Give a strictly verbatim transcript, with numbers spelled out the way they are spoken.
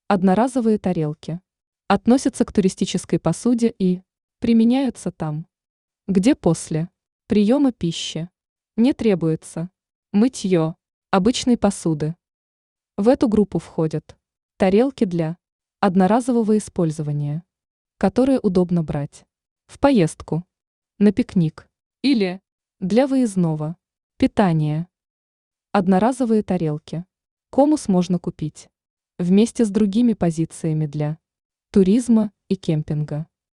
Одноразовые тарелки относятся к туристической посуде и применяются там, где после приема пищи не требуется мытье обычной посуды. В эту группу входят тарелки для одноразового использования, которые удобно брать в поездку, на пикник или для выездного питания. Одноразовые тарелки комус можно купить вместе с другими позициями для туризма и кемпинга.